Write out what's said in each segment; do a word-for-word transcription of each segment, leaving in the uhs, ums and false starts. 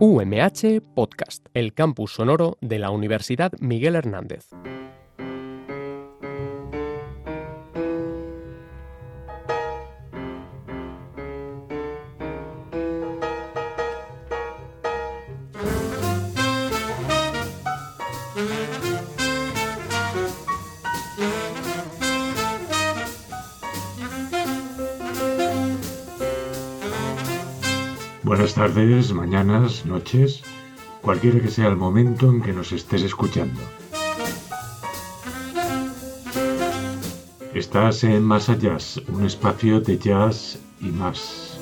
U M H Podcast, el campus sonoro de la Universidad Miguel Hernández. Buenas tardes, mañanas, noches, cualquiera que sea el momento en que nos estés escuchando. Estás en Más Allá, un espacio de jazz y más.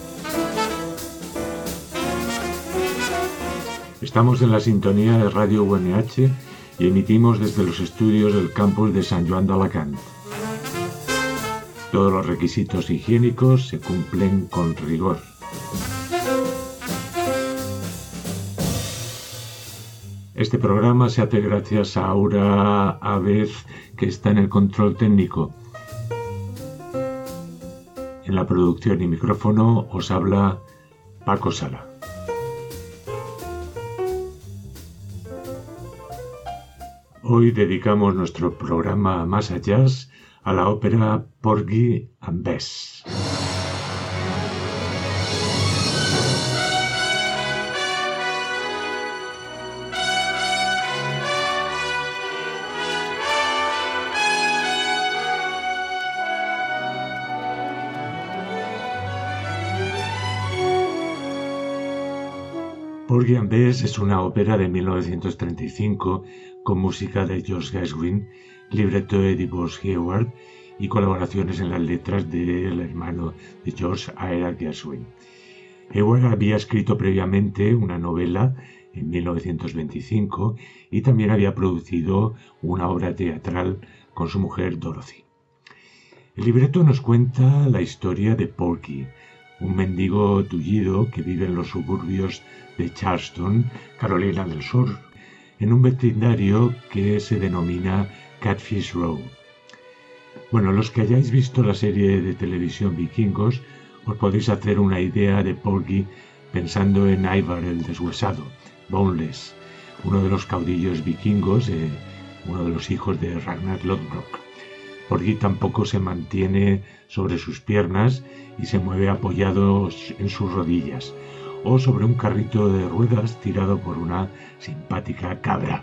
Estamos en la sintonía de Radio U M H y emitimos desde los estudios del campus de Sant Joan d'Alacant. Todos los requisitos higiénicos se cumplen con rigor. Este programa se hace gracias a Aura Avez, que está en el control técnico. En la producción y micrófono os habla Paco Sala. Hoy dedicamos nuestro programa Más Allá a la ópera Porgy and Bess. Porgy and Bess es una ópera de mil novecientos treinta y cinco con música de George Gershwin, libreto de DuBois Heyward y colaboraciones en las letras del hermano de George, Ira Gershwin. Heyward había escrito previamente una novela en mil novecientos veinticinco y también había producido una obra teatral con su mujer Dorothy. El libreto nos cuenta la historia de Porgy, un mendigo tullido que vive en los suburbios de Charleston, Carolina del Sur, en un vecindario que se denomina Catfish Row. Bueno, los que hayáis visto la serie de televisión Vikingos, os podéis hacer una idea de Porgy pensando en Ivar el Deshuesado, Boneless, uno de los caudillos vikingos, eh, uno de los hijos de Ragnar Lodbrok. Porgy tampoco se mantiene sobre sus piernas y se mueve apoyado en sus rodillas o sobre un carrito de ruedas tirado por una simpática cabra.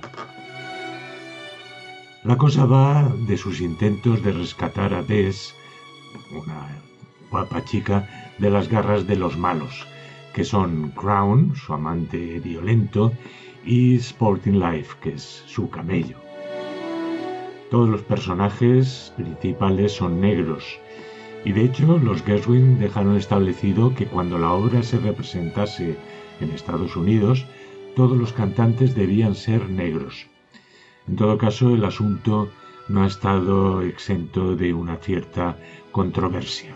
La cosa va de sus intentos de rescatar a Bess, una guapa chica, de las garras de los malos, que son Crown, su amante violento, y Sporting Life, que es su camello. Todos los personajes principales son negros, y de hecho los Gershwin dejaron establecido que cuando la obra se representase en Estados Unidos, todos los cantantes debían ser negros. En todo caso, el asunto no ha estado exento de una cierta controversia.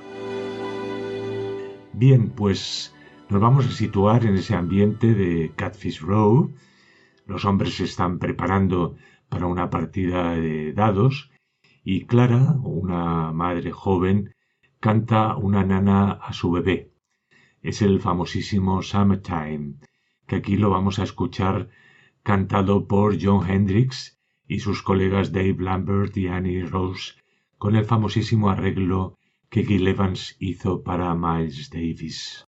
Bien, pues nos vamos a situar en ese ambiente de Catfish Row. Los hombres se están preparando para una partida de dados y Clara, una madre joven, canta una nana a su bebé. Es el famosísimo Summertime, que aquí lo vamos a escuchar cantado por Jon Hendricks y sus colegas Dave Lambert y Annie Rose, con el famosísimo arreglo que Gil Evans hizo para Miles Davis.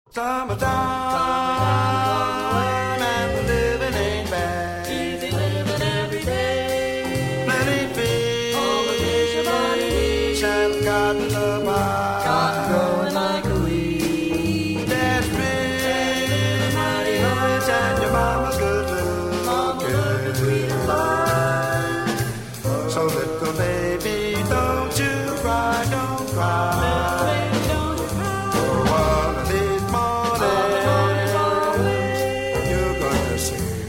Sing.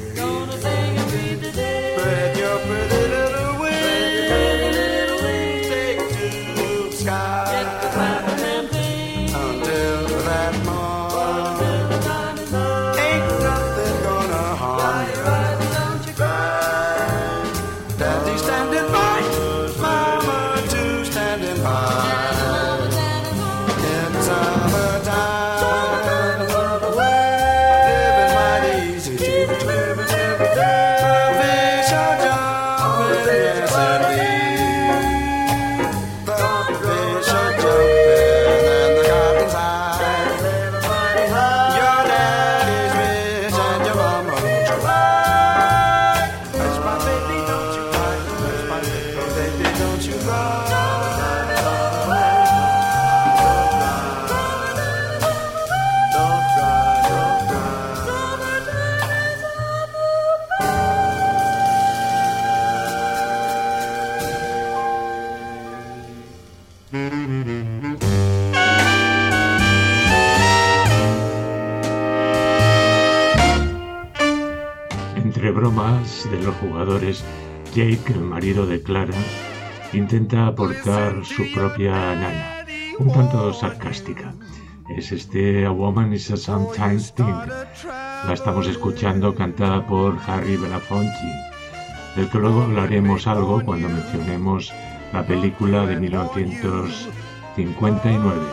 más de los jugadores, Jake, el marido de Clara, intenta aportar su propia nana, un tanto sarcástica. Es este A Woman is a Sometimes Thing. La estamos escuchando cantada por Harry Belafonte, del que luego hablaremos algo cuando mencionemos la película de mil novecientos cincuenta y nueve.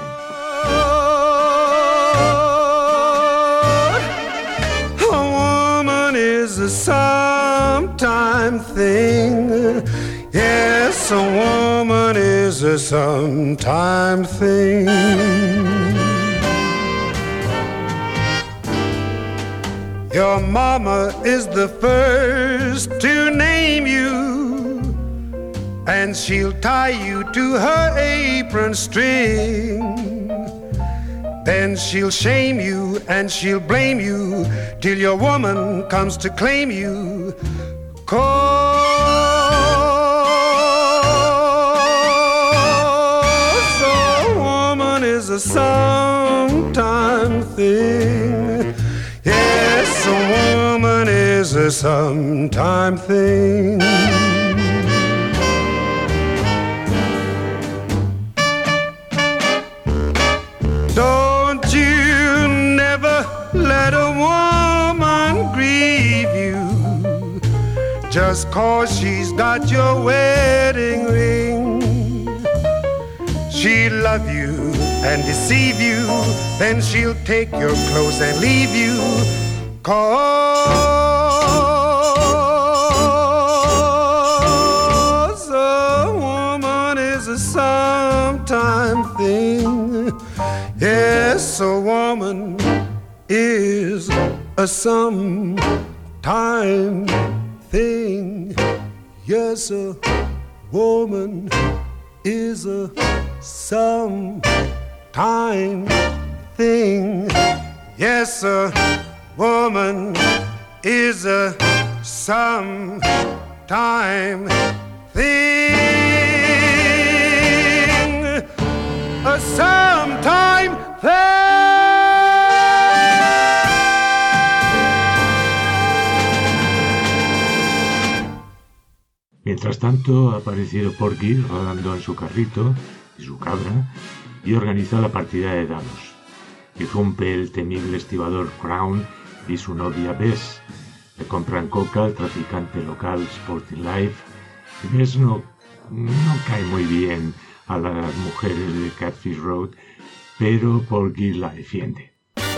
A woman is a sometime thing. Yes, a woman is a sometime thing. Your mama is the first to name you, and she'll tie you to her apron string. Then she'll shame you and she'll blame you till your woman comes to claim you. 'Cause a woman is a sometime thing. Yes, a woman is a sometime thing. Don't you never let a woman grieve you just 'cause she's got your wedding ring. She'll love you and deceive you, then she'll take your clothes and leave you. 'Cause a woman is a sometime thing. Yes, a woman is a sometime thing. Yes, a woman is a sometime thing. Yes, a woman is a sometime thing. A sometime thing. Mientras tanto, ha aparecido Porky rodando en su carrito y su cabra y organiza la partida de dados. Irrumpe el temible estibador Crown y su novia Bess. Le compran coca al traficante local Sporting Life. Bess no, no cae muy bien a las mujeres de Catfish Road, pero Porky la defiende.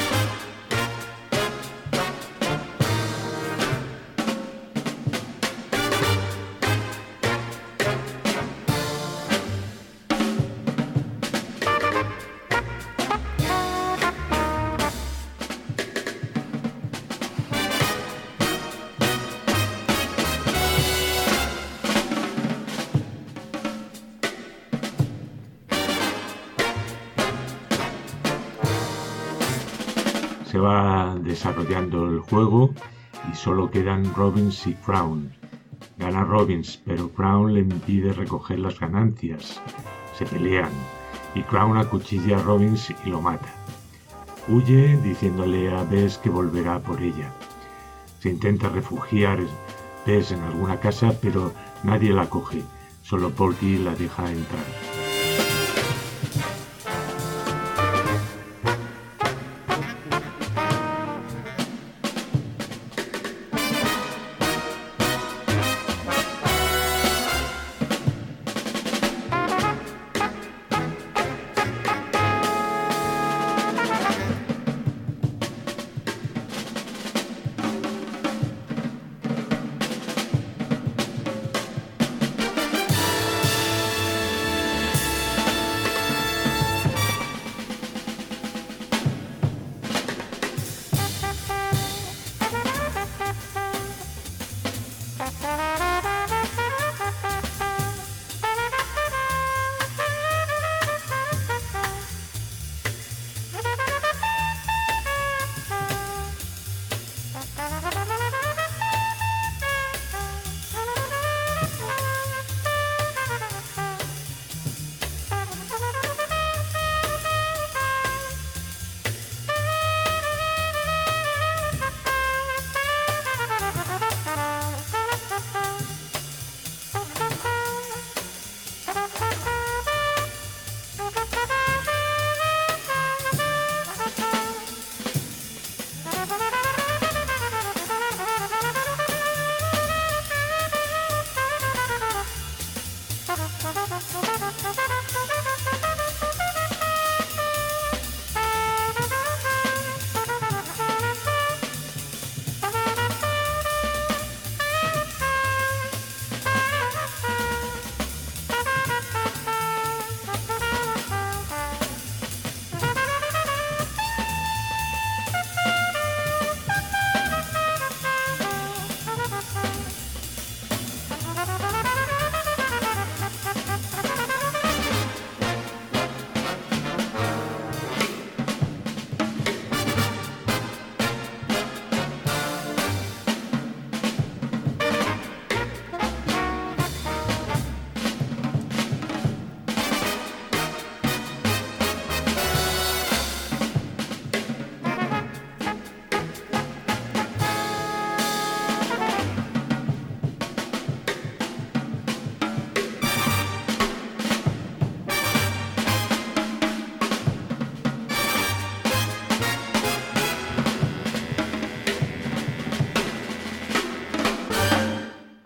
Se va desarrollando el juego y solo quedan Robbins y Crown. Gana Robbins, pero Crown le impide recoger las ganancias. Se pelean y Crown acuchilla a Robbins y lo mata. Huye diciéndole a Bess que volverá por ella. Se intenta refugiar Bess en alguna casa, pero nadie la coge. Solo Porky la deja entrar.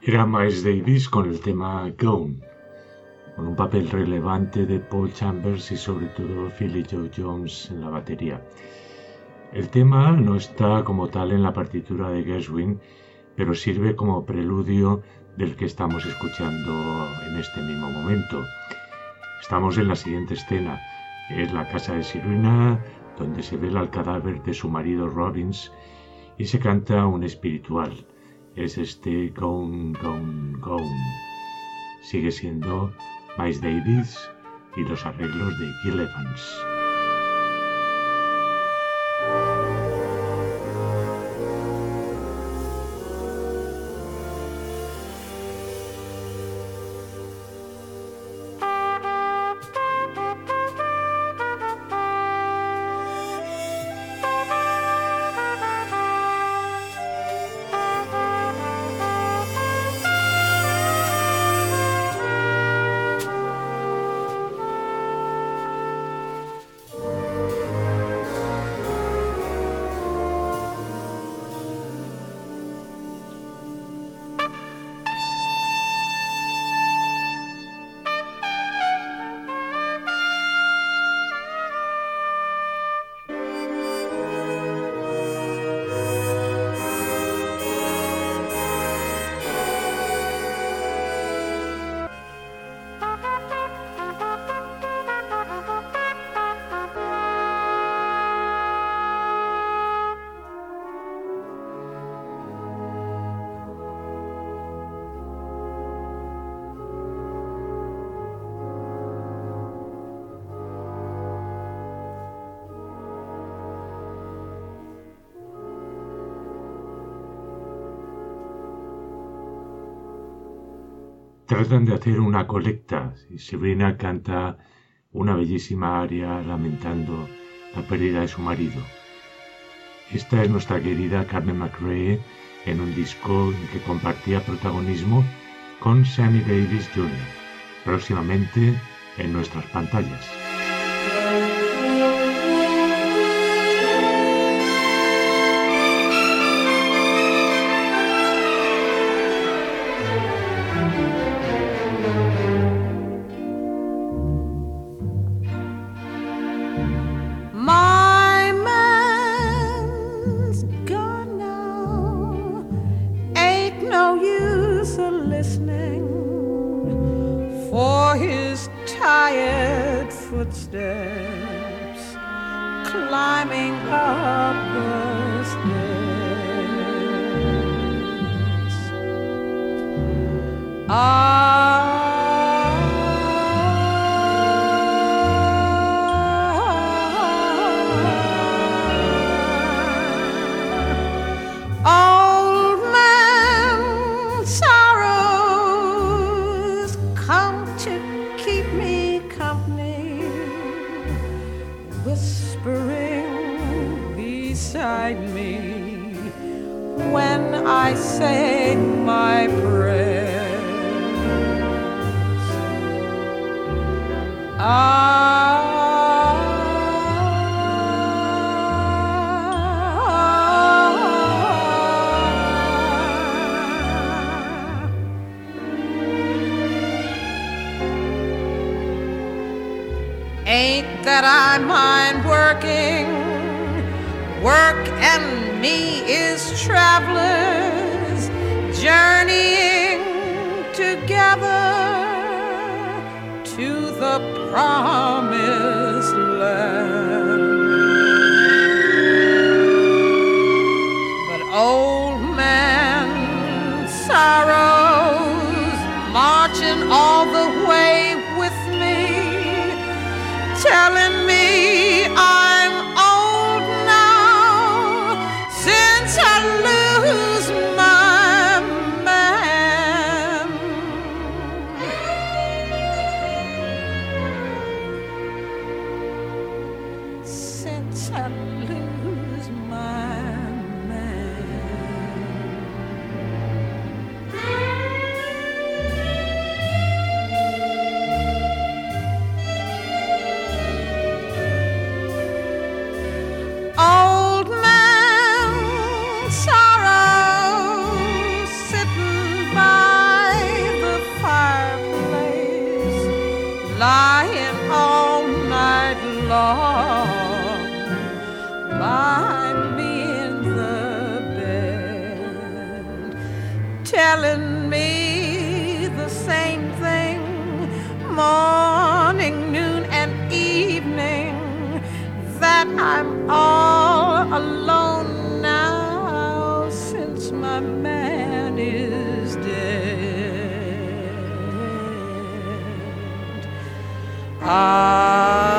Era Miles Davis con el tema Gone, con un papel relevante de Paul Chambers y sobre todo Philly Joe Jones en la batería. El tema no está como tal en la partitura de Gershwin, pero sirve como preludio del que estamos escuchando en este mismo momento. Estamos en la siguiente escena, es la casa de Sirena, donde se vela el cadáver de su marido Robbins y se canta un espiritual. Es este Gone, Gone, Gone. Sigue siendo Miles Davis y los arreglos de Gil Evans. Tratan de hacer una colecta y Sabrina canta una bellísima aria lamentando la pérdida de su marido. Esta es nuestra querida Carmen McRae en un disco en que compartía protagonismo con Sammy Davis junior, próximamente en nuestras pantallas. Footsteps climbing up the stairs. Ah, old man sorrows come to keep me company, whispering beside me when I say my prayers. Ah, ain't that I mind working, work and me is travelers journeying together to the promised land. But old man sorrows marching all the way with me, telling me I'm old now since I lose my man. telling me the same thing, morning, noon, and evening, that I'm all alone now since my man is dead. I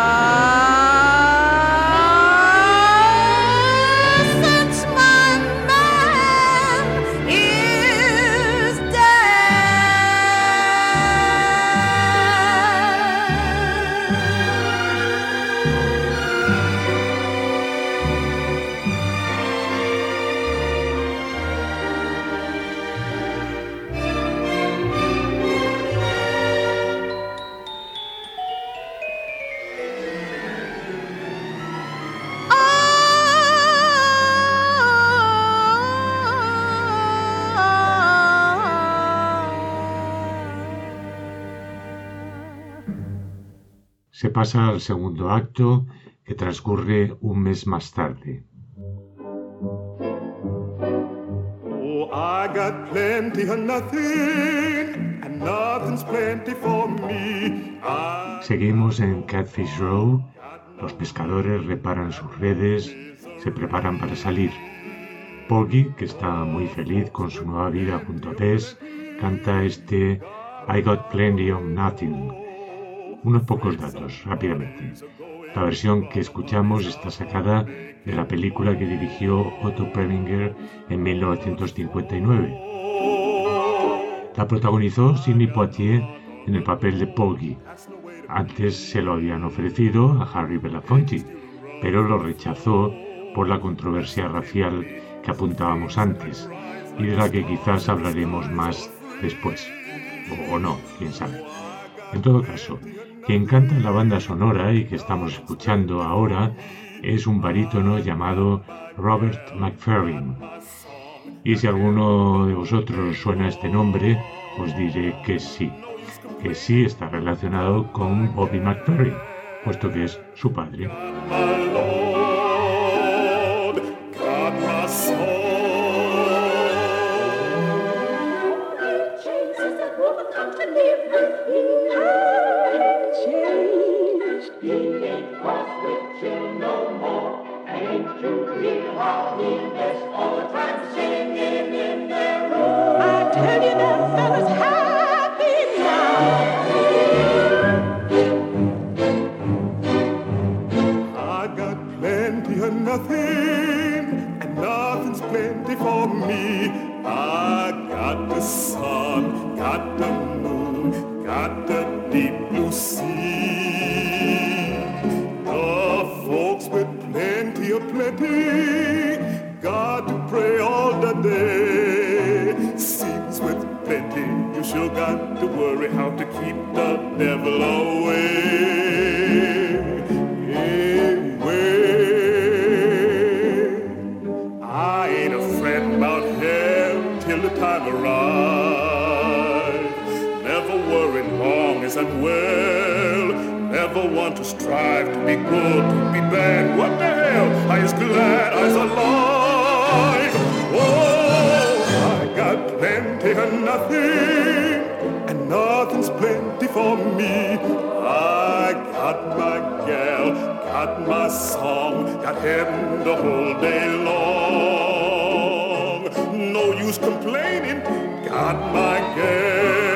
Se pasa al segundo acto, que transcurre un mes más tarde. Oh, I got plenty of nothing, and nothing's plenty for me. I... Seguimos en Catfish Row. Los pescadores reparan sus redes, se preparan para salir. Porgy, que está muy feliz con su nueva vida junto a Bess, canta este I Got Plenty of Nothing. Unos pocos datos, rápidamente. La versión que escuchamos está sacada de la película que dirigió Otto Preminger en mil novecientos cincuenta y nueve. La protagonizó Sidney Poitier en el papel de Porgy. Antes se lo habían ofrecido a Harry Belafonte, pero lo rechazó por la controversia racial que apuntábamos antes y de la que quizás hablaremos más después. O, o no, quién sabe. En todo caso, quien canta en la banda sonora y que estamos escuchando ahora es un barítono llamado Robert McFerrin. Y si alguno de vosotros suena este nombre, os diré que sí, que sí está relacionado con Bobby McFerrin, puesto que es su padre. Nothing, and nothing's plenty for me. I got the sun, got the moon, got the deep blue sea. The folks with plenty of plenty got to pray all the day. Seems with plenty you sure got to worry how to keep the devil away. And well, never want to strive to be good, to be bad. What the hell? I is glad I is alive. Oh, I got plenty and nothing, and nothing's plenty for me. I got my gal, got my song, got heaven the whole day long. No use complaining, got my gal.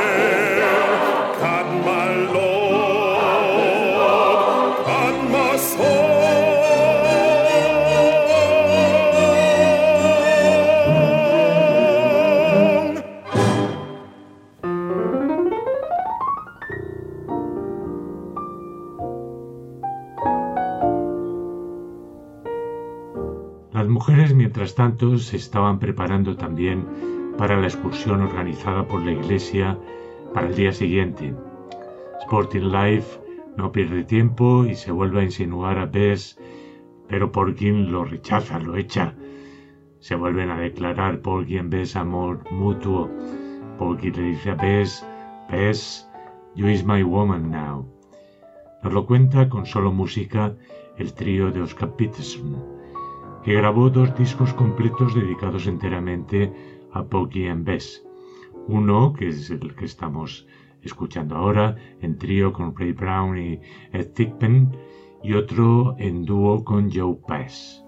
Las mujeres, mientras tanto, se estaban preparando también para la excursión organizada por la iglesia para el día siguiente. Sporting Life no pierde tiempo y se vuelve a insinuar a Bess, pero Porgy lo rechaza, lo echa. Se vuelven a declarar Porgy y Bess amor mutuo. Porgy le dice a Bess, Bess, you is my woman now. Nos lo cuenta con solo música el trío de Oscar Peterson, que grabó dos discos completos dedicados enteramente a Porgy and Bess. Uno, que es el que estamos escuchando ahora, en trío con Ray Brown y Ed Thigpen, y otro en dúo con Joe Pass.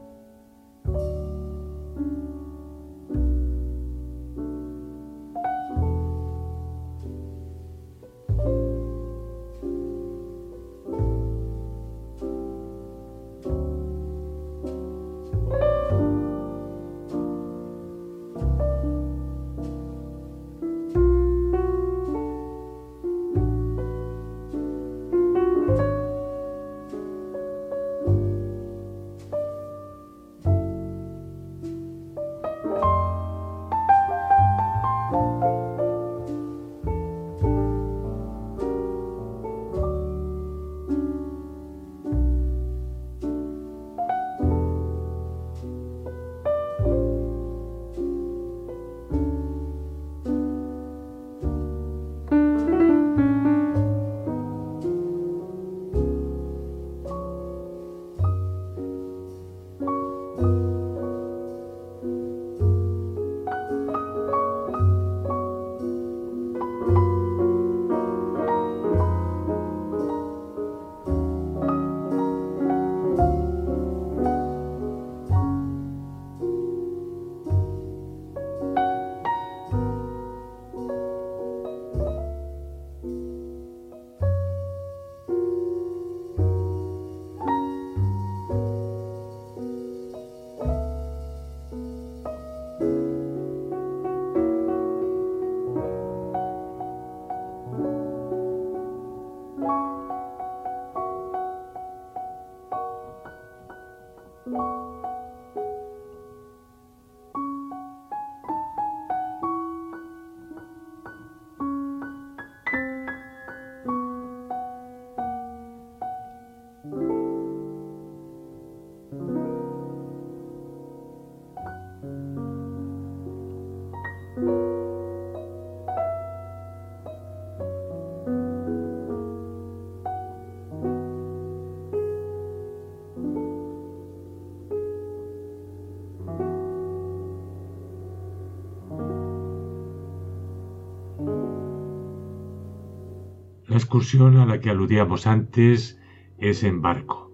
La excursión a la que aludíamos antes es en barco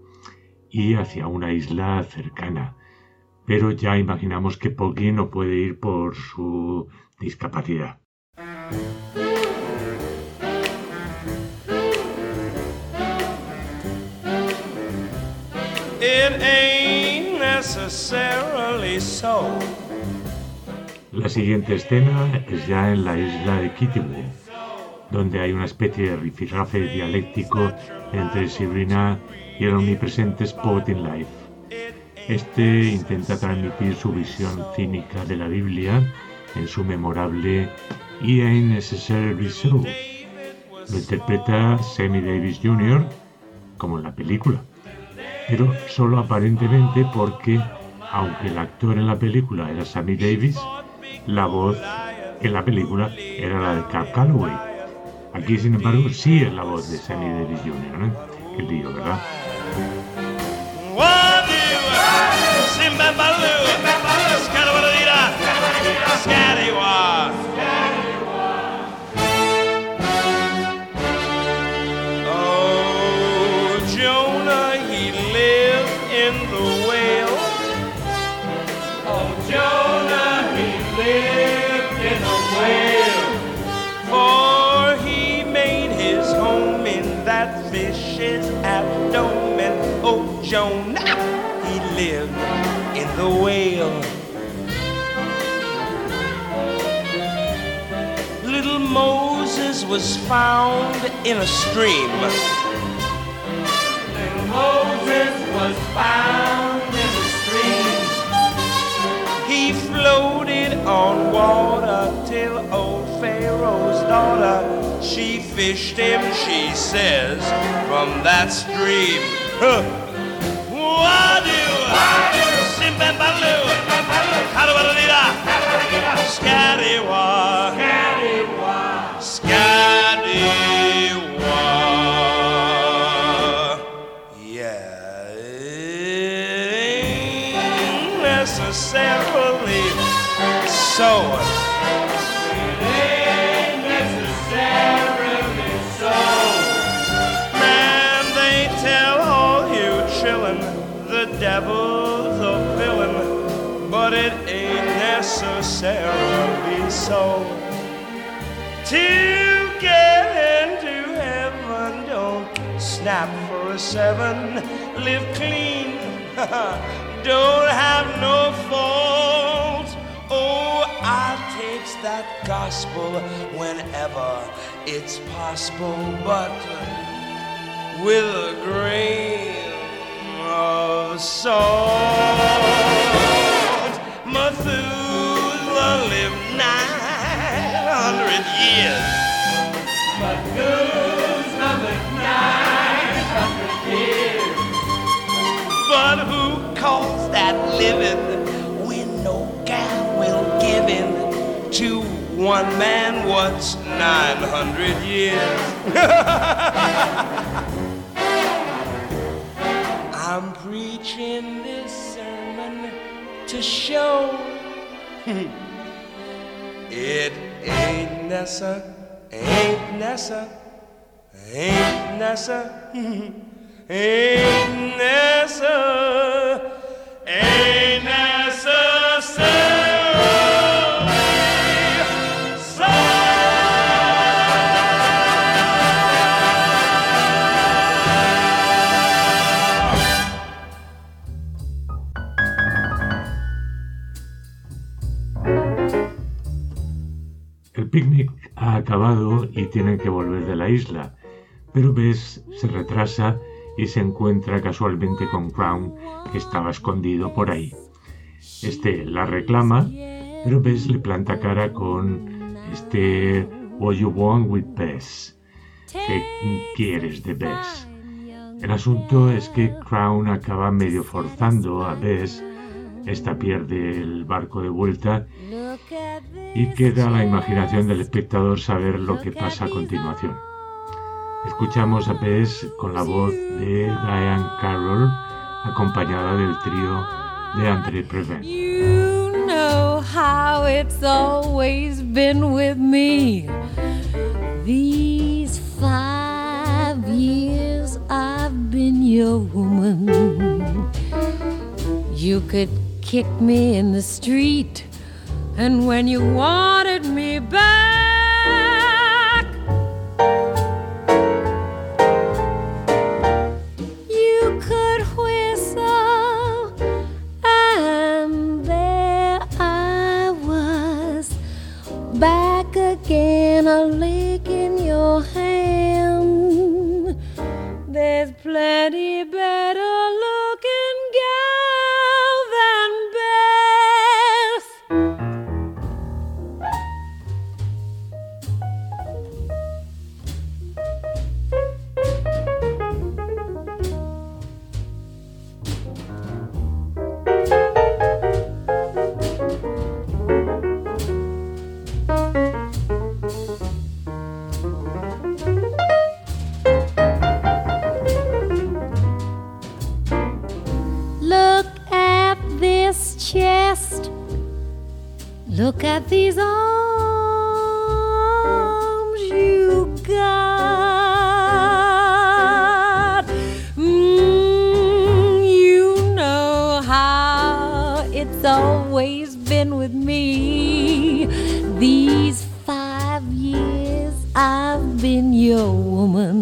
y hacia una isla cercana, pero ya imaginamos que Porgy no puede ir por su discapacidad. It ain't necessarily so. La siguiente escena es ya en la isla de Kittiwah, donde hay una especie de rifirrafe dialéctico entre Sabrina y el omnipresente Spot in Life. Este intenta transmitir su visión cínica de la Biblia en su memorable "It Ain't Necessarily So". Lo interpreta Sammy Davis junior, como en la película, pero solo aparentemente porque, aunque el actor en la película era Sammy Davis, la voz en la película era la de Cab Calloway. Aquí, sin embargo, sí es la voz de Sammy Davis junior, ¿eh? Qué lío, ¿verdad? Oh, Jonah, he lived in the whale. Oh, Jonah, he lived in a whale. For he made his home in that fish's abdomen. Oh, Jonah, he lived in the whale. Little Moses was found in a stream. Little Moses was found in a stream. He floated on water till old Pharaoh's daughter, she fished him, she says, from that stream. Huh. Wadu, Simbambaloo, Hadawalida, Scattywa, Scattywa. Yeah, it ain't necessarily so. It ain't necessarily so. Man, they tell all you chillin' the devil's a villain, but it ain't necessarily so. To get into heaven, don't snap for a seven, live clean, don't have no fault. Oh, I takes that gospel whenever it's possible, but with a grain of salt. Methuselah lived nine hundred years. Methuselah lived nine hundred years. But who calls that living when no gal will give in to one man what's nine hundred years? I'm preaching this sermon to show it ain't Nessa, ain't Nessa, ain't Nessa, ain't Nessa, ain't necessarily so. El picnic ha acabado y tienen que volver de la isla, pero Bess se retrasa y se encuentra casualmente con Crown, que estaba escondido por ahí. Este la reclama, pero Bess le planta cara con este "What you want with Bess?", ¿qué quieres de Bess? El asunto es que Crown acaba medio forzando a Bess, esta pierde el barco de vuelta y queda a la imaginación del espectador saber lo que pasa a continuación. Escuchamos a Bess con la voz de Diane Carroll, acompañada del trío de Andre Previn. You know how it's always been with me. These five years I've been your woman. You could kick me in the street, and when you wanted me back, you could whistle, and there I was, back again, a lick in your hand. There's plenty better looking gal than Bess. Look at this chest. Look at these arms you got. Mm, you know how it's always been with me. These five years I've been your woman.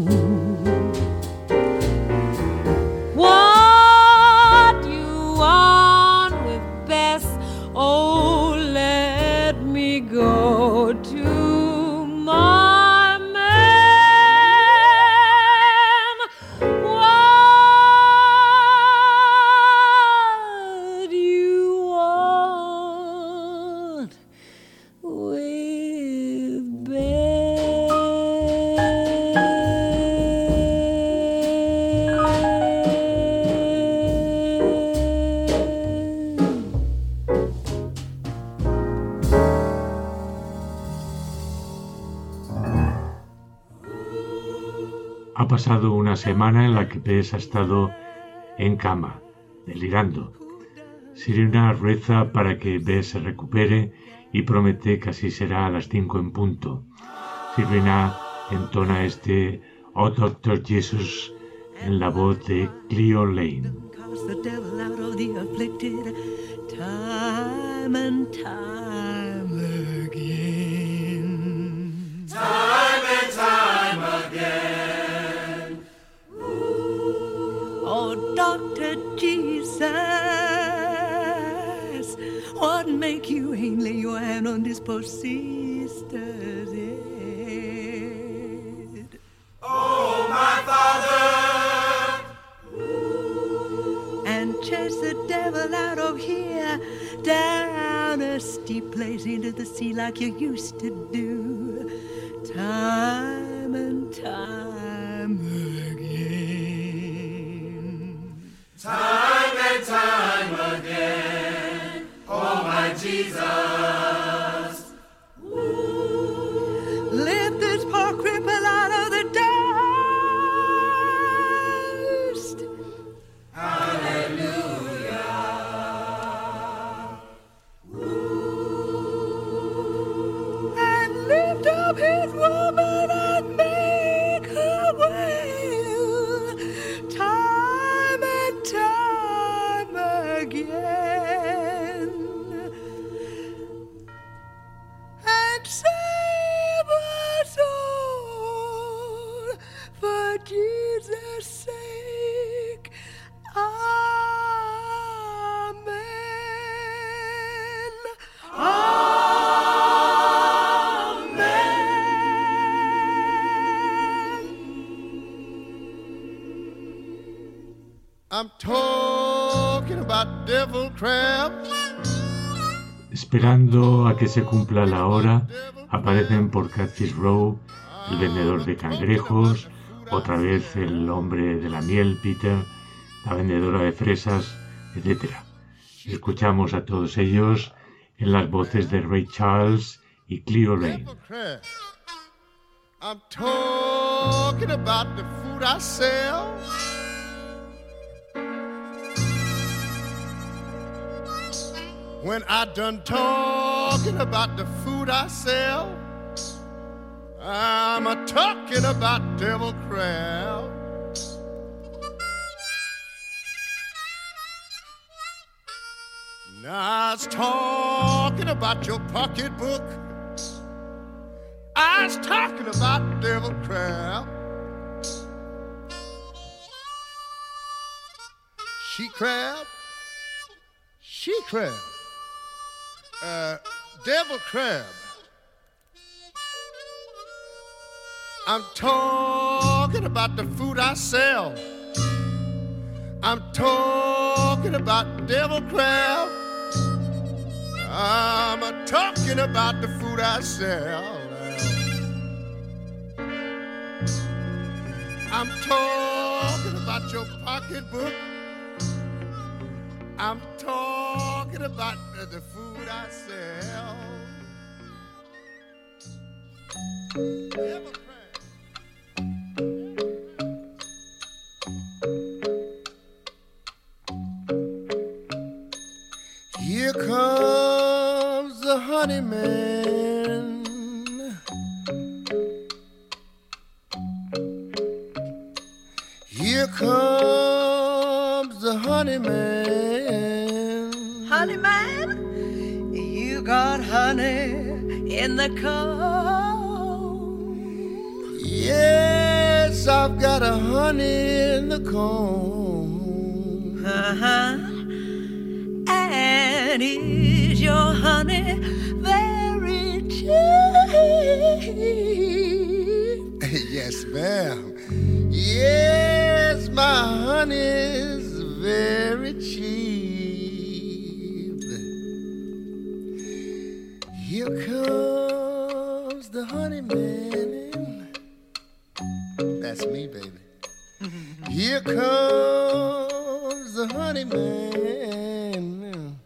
What you want with Bess? Oh, let me go to my man. What you want with Ha pasado una semana en la que Bess ha estado en cama, delirando. Serena reza para que Bess se recupere y promete que así será a las cinco en punto. Sirvina entona este Oh Doctor Jesus en la voz de Cleo Lane. The devil out of the afflicted time and time again. Time and time again. Ooh. Oh, Doctor Jesus, what make you ain't lay your hand on this poor sister's head? Oh, my Father. Chase the devil out of here, down a steep place into the sea like you used to do, time and time again. Time and time again, oh my Jesus. Ooh. Lift this poor cripple out of the dust. His woman and make her well, time and time again, and save us all for Jesus' sake. Amen. Amen. I'm talking about devil crab. Esperando a que se cumpla la hora, aparecen por Catfish Row el vendedor de cangrejos, otra vez el hombre de la miel, Peter, la vendedora de fresas, etcétera. Escuchamos a todos ellos en las voces de Ray Charles y Cleo Lane. I'm talking about the food I sell. When I done talking about the food I sell, I'm a talking about devil crab. Now I was talking about your pocketbook. I was talking about devil crab. She crab, she crab. Uh, devil crab. I'm talking about the food I sell. I'm talking about devil crab. I'm a talking about the food I sell. I'm talking about your pocketbook. I'm talking about the, the food I sell. Here comes the honey man. Here comes the honey man. Honey man, you got honey in the comb. Yes, I've got a honey in the comb. Uh-huh. And is your honey very cheap? Yes, ma'am. Yes, my honey is very cheap. Here comes the honey man. That's me, baby. Here comes the honey man.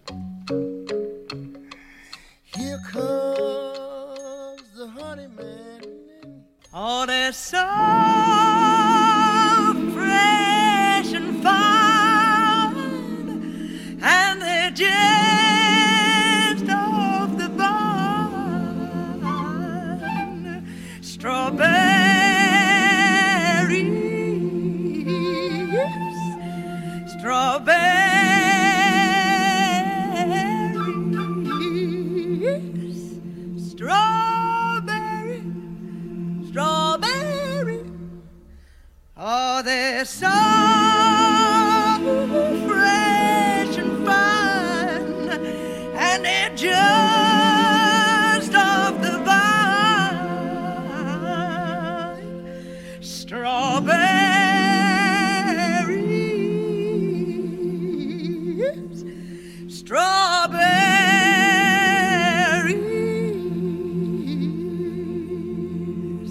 Here comes the honey man. Oh, they're so fresh and fine, and they're just off the vine. and they're just off the vine. Strawberries, strawberries,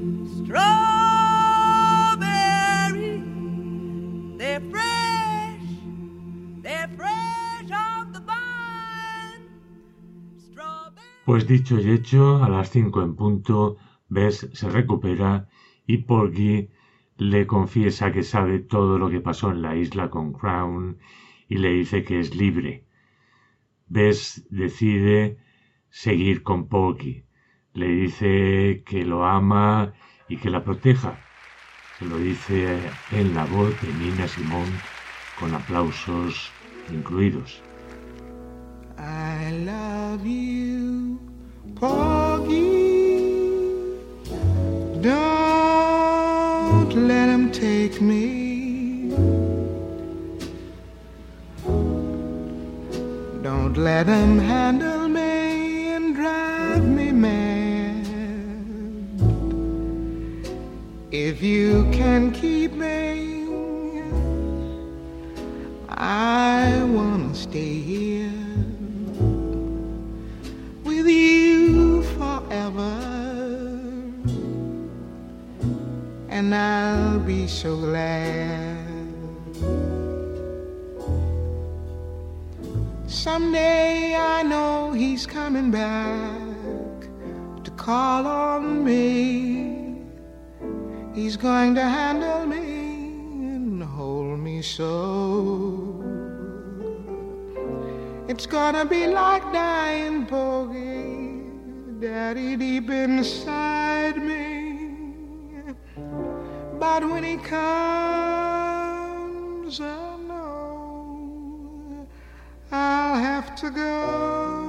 strawberries. They're fresh, they're fresh off the vine. Strawberries. Pues dicho y hecho, a las cinco en punto, Bess se recupera y Porgy le confiesa que sabe todo lo que pasó en la isla con Crown y le dice que es libre. Bess decide seguir con Porgy. Le dice que lo ama y que la proteja. Se lo dice en la voz de Nina Simone con aplausos incluidos. I love you, Porgy. Don't let him take me. Don't let him handle me and drive me mad. If you can keep me, I wanna stay here with you forever. And I'll be so glad. Someday I know he's coming back to call on me. He's going to handle me and hold me so. It's gonna be like dying, Porgy, Daddy deep inside me. But when he comes, I know I'll have to go.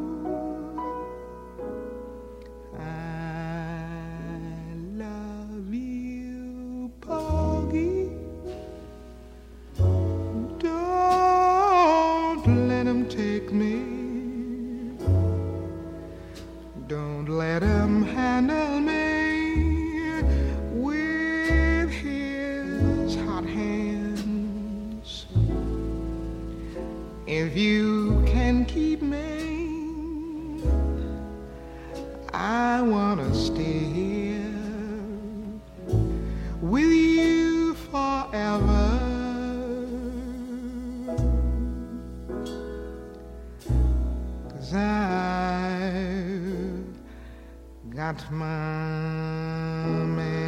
I love you, Porgy. Don't let him take me. Don't let him handle me. If you can keep me, I wanna stay here with you forever. 'Cause I've got my man.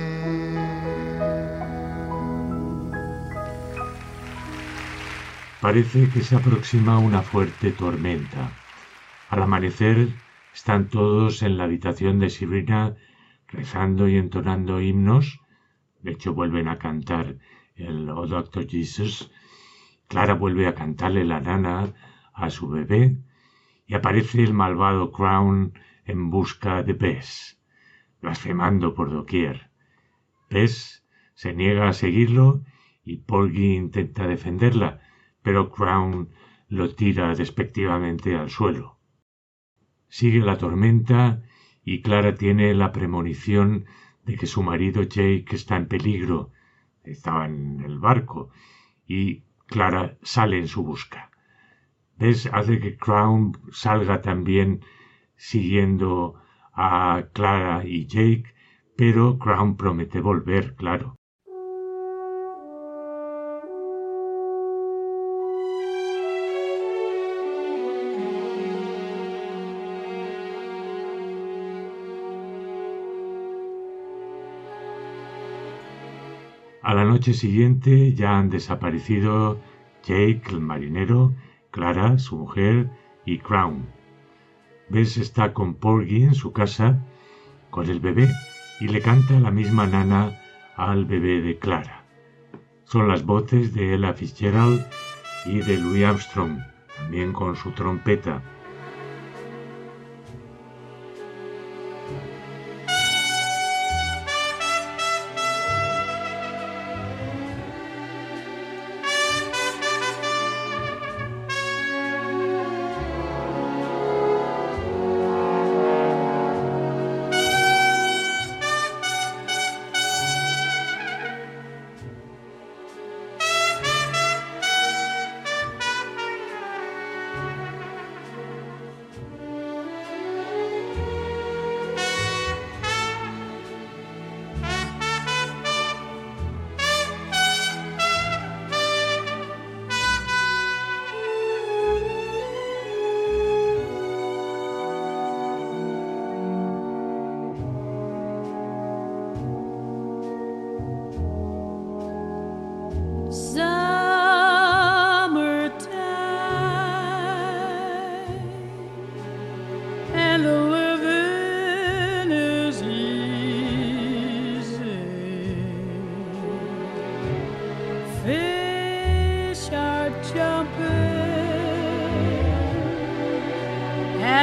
Parece que se aproxima una fuerte tormenta. Al amanecer están todos en la habitación de Serena rezando y entonando himnos. De hecho vuelven a cantar el Oh Doctor Jesus. Clara vuelve a cantarle la nana a su bebé y aparece el malvado Crown en busca de Bess, blasfemando por doquier. Bess se niega a seguirlo y Porgy intenta defenderla, pero Crown lo tira despectivamente al suelo. Sigue la tormenta y Clara tiene la premonición de que su marido Jake está en peligro. Estaba en el barco y Clara sale en su busca. Bess hace que Crown salga también siguiendo a Clara y Jake, pero Crown promete volver, claro. A la noche siguiente ya han desaparecido Jake, el marinero, Clara, su mujer, y Crown. Bess está con Porgy en su casa, con el bebé, y le canta la misma nana al bebé de Clara. Son las voces de Ella Fitzgerald y de Louis Armstrong, también con su trompeta.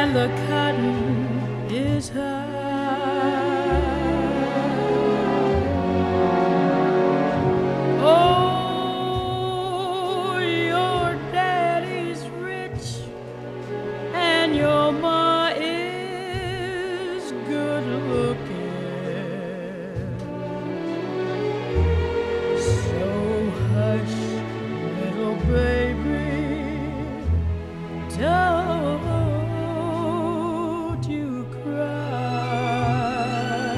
and the cotton is high. Oh, your daddy's rich and your ma is good looking. So hush, little baby, don't you cry.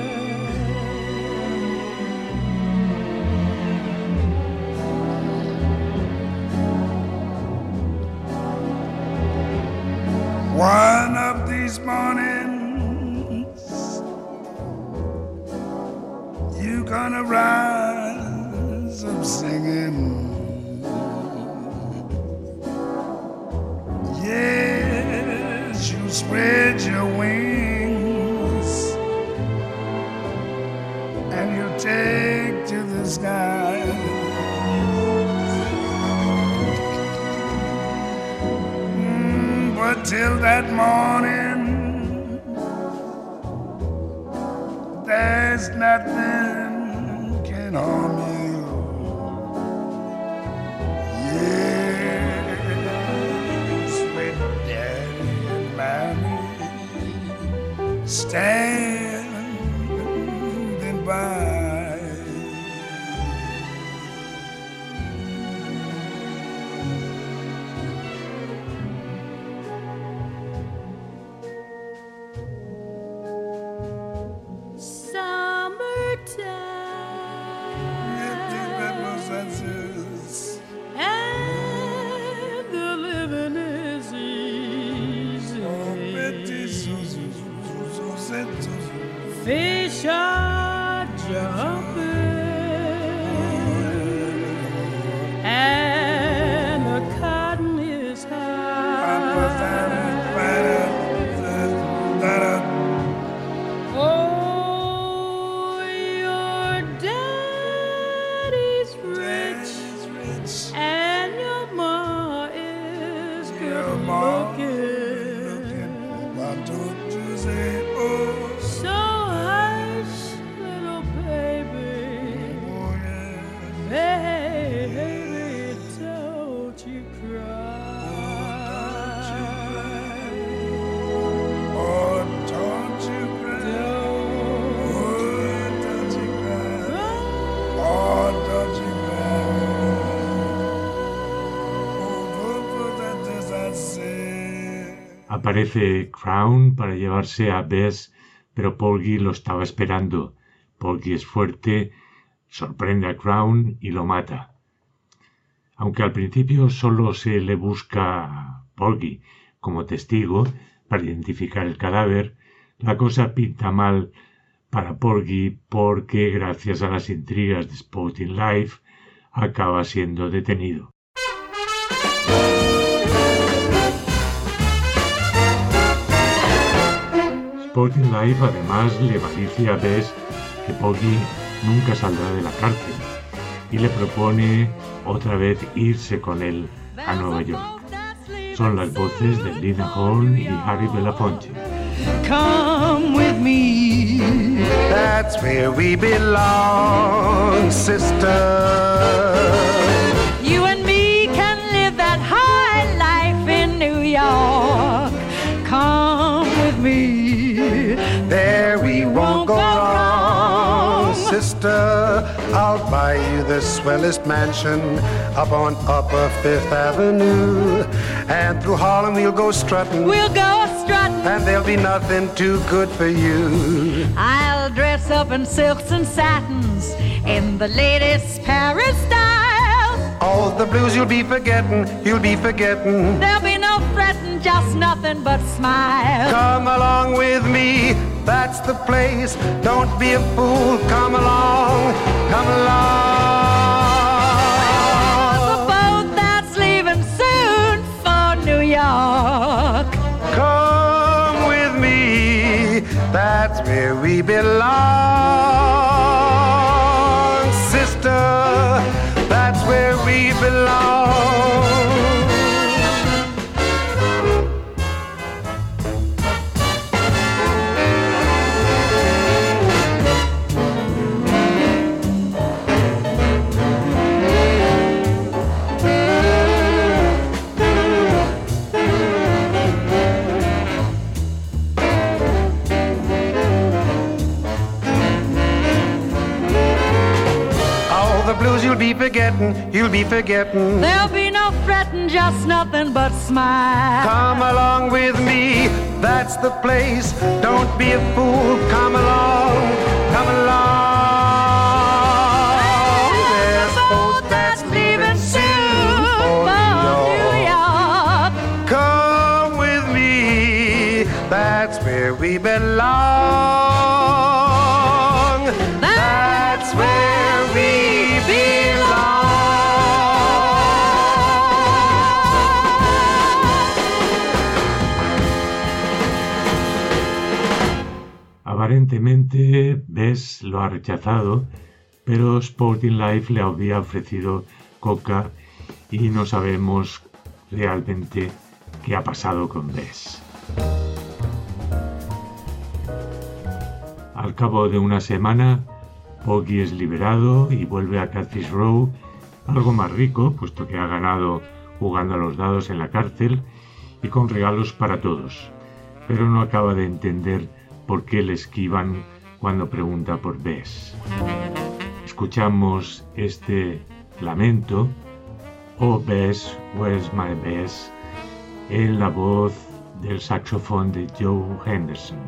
One of these mornings, you gonna rise up singing. Yes, you spread your wings and you take to the sky. Mm, but till that morning, there's nothing can harm you. Standing by. Summertime, and the living is easy. Fish are jumping and the cotton is high. Oh, your daddy's rich and your ma is good looking. Why don't you say, oh? So hush, little baby, baby, don't you cry. Oh, don't you cry. Oh, don't you cry. Oh, don't you cry. Aparece Crown para llevarse a Bess, pero Porgy lo estaba esperando. Porgy es fuerte, sorprende a Crown y lo mata. Aunque al principio solo se le busca a Porgy como testigo para identificar el cadáver, la cosa pinta mal para Porgy porque, gracias a las intrigas de Sporting Life, acaba siendo detenido. Sporting Life además le malicia a Bess que Porgy nunca saldrá de la cárcel y le propone otra vez irse con él a Nueva York. Son las voces de Lina Horne y Harry Belafonte. Come with me, that's where we belong, sister. You and me can live that high life in New York. Come with me, there we won't go wrong, sister. I'll buy you the swellest mansion up on Upper Fifth Avenue, and through Harlem we'll go strutting. We'll go strutting, and there'll be nothing too good for you. I'll dress up in silks and satins in the latest Paris style. All the blues you'll be forgetting, you'll be forgetting. There'll be no fretting, just nothing but smile. Come along with me, that's the place. Don't be a fool, come along, come along. The boat that's leaving soon for New York. Come with me, that's where we belong, sister. That's where we belong. forgetting, you'll be forgetting. There'll be no fretting, just nothing but smile. Come along with me, that's the place. Don't be a fool, come along, come along. There's a boat that's leaving soon for New York. Come with me, that's where we belong. That's where we belong. Aparentemente, Bess lo ha rechazado, pero Sporting Life le había ofrecido coca y no sabemos realmente qué ha pasado con Bess. Al cabo de una semana, Poggy es liberado y vuelve a Catfish Row, algo más rico, puesto que ha ganado jugando a los dados en la cárcel y con regalos para todos, pero no acaba de entender por qué le esquivan cuando pregunta por Bess. Escuchamos este lamento, Oh Bess, where's my Bess, en la voz del saxofón de Joe Henderson.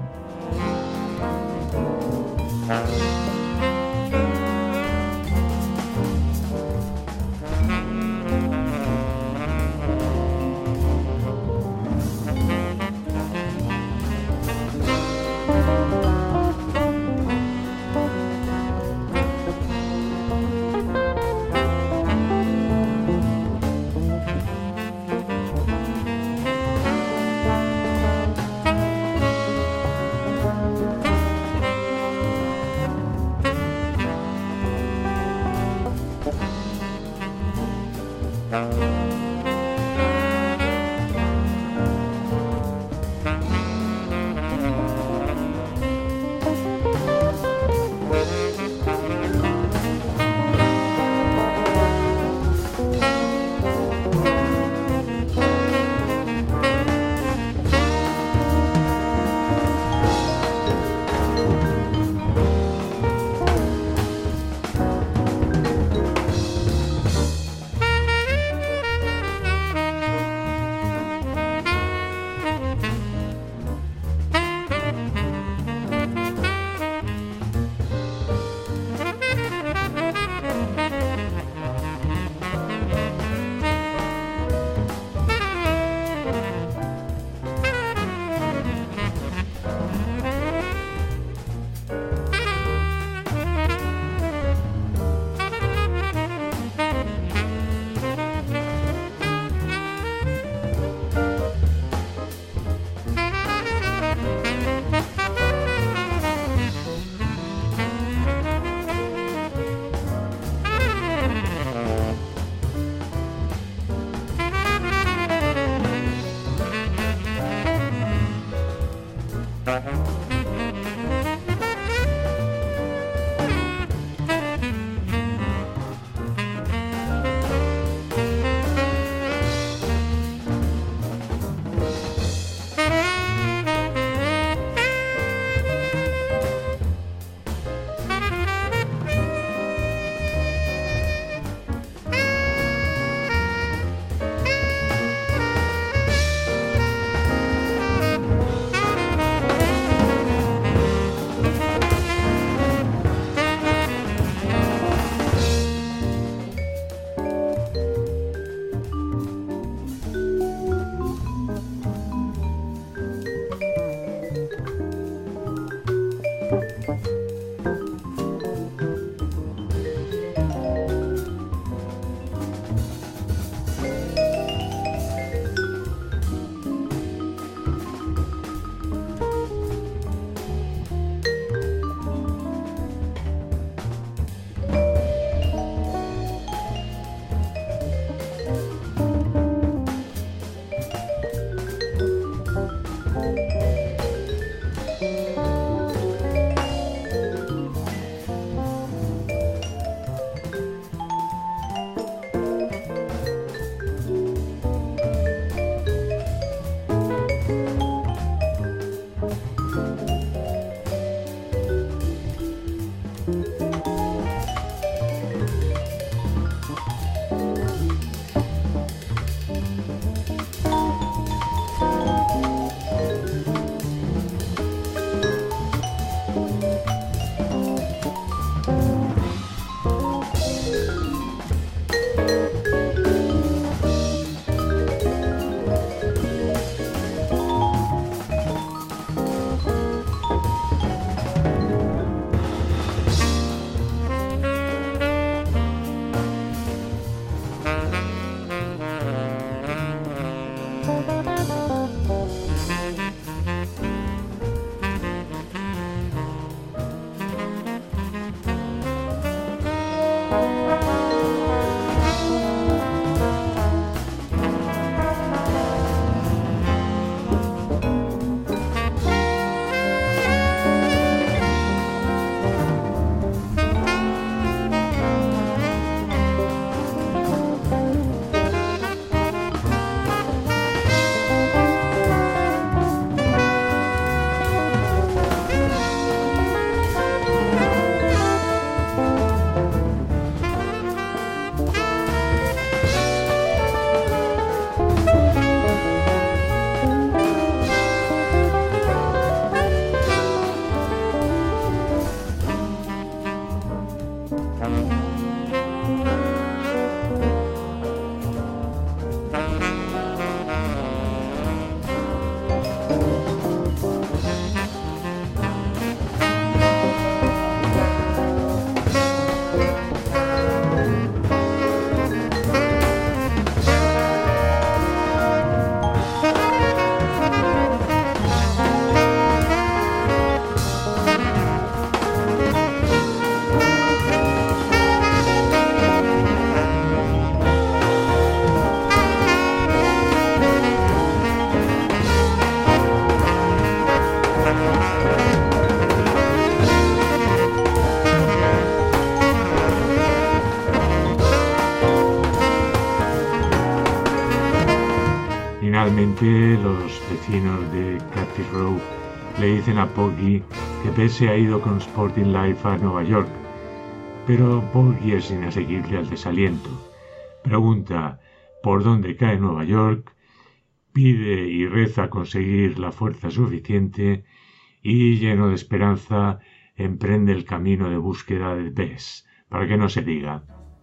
Curiosamente, los vecinos de Cathy Row le dicen a Porgy que Bess se ha ido con Sporting Life a Nueva York, pero Porgy es inasequible al desaliento. Pregunta por dónde cae Nueva York, pide y reza conseguir la fuerza suficiente y, lleno de esperanza, emprende el camino de búsqueda de Bess, para que no se diga.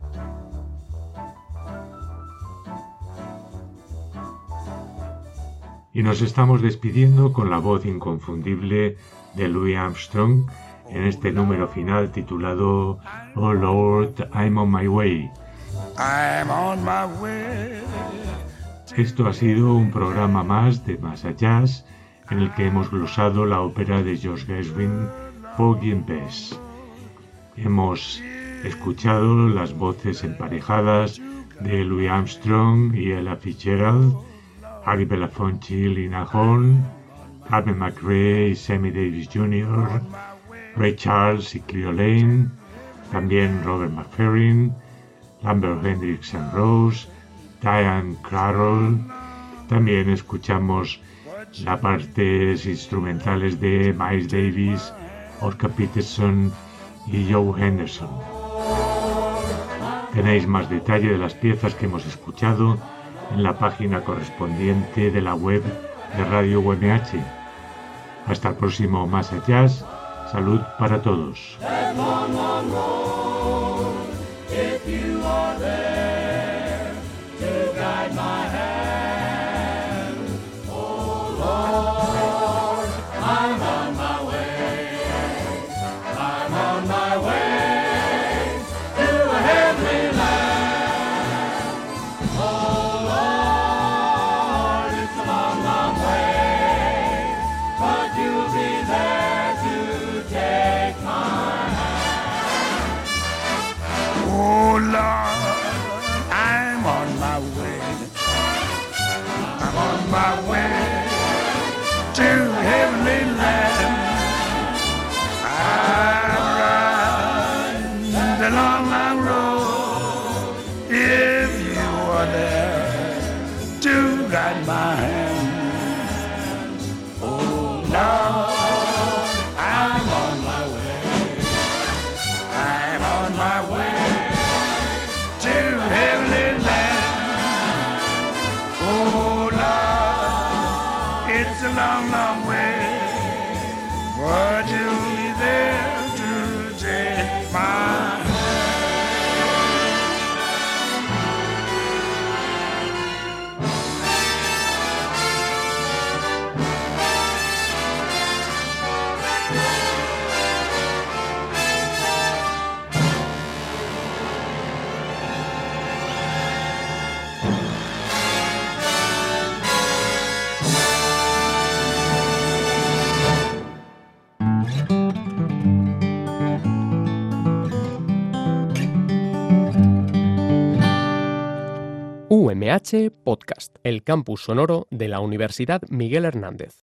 Y nos estamos despidiendo con la voz inconfundible de Louis Armstrong en este número final titulado Oh Lord, I'm on my way. I'm on my way. Esto ha sido un programa más de Más Jazz en el que hemos glosado la ópera de George Gershwin, Porgy and Bess. Hemos escuchado las voces emparejadas de Louis Armstrong y Ella Fitzgerald, Harry Belafonte, Lina Horne, Carmen McRae y Sammy Davis junior, Ray Charles y Cleo Lane, también Robert McFerrin, Lambert Hendricks and Rose, Diane Carroll. También escuchamos las partes instrumentales de Miles Davis, Oscar Peterson y Joe Henderson. Tenéis más detalle de las piezas que hemos escuchado en la página correspondiente de la web de Radio U M H. Hasta el próximo Más Jazz. Salud para todos. My hand. Oh Lord, I'm on my way. I'm on my way to heavenly land. Oh Lord, it's a long, long way, but you'll be there to take my hand. U M H Podcast, el campus sonoro de la Universidad Miguel Hernández.